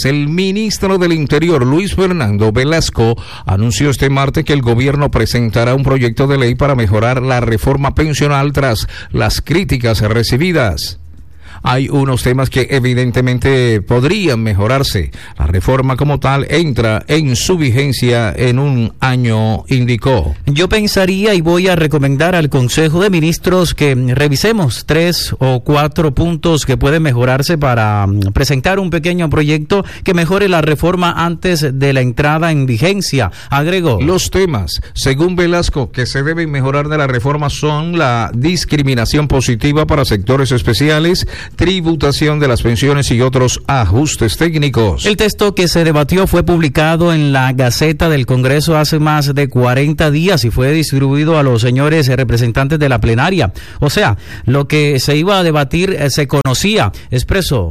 El ministro del Interior, Luis Fernando Velasco, anunció este martes que el gobierno presentará un proyecto de ley para mejorar la reforma pensional tras las críticas recibidas. Hay unos temas que evidentemente podrían mejorarse. La reforma como tal entra en su vigencia en un año, indicó. Yo pensaría y voy a recomendar al Consejo de Ministros que revisemos 3 o 4 puntos que pueden mejorarse para presentar un pequeño proyecto que mejore la reforma antes de la entrada en vigencia, agregó. Los temas, según Velasco, que se deben mejorar de la reforma son la discriminación positiva para sectores especiales, tributación de las pensiones y otros ajustes técnicos. El texto que se debatió fue publicado en la Gaceta del Congreso hace más de 40 días y fue distribuido a los señores representantes de la plenaria. O sea, lo que se iba a debatir se conocía, expresó.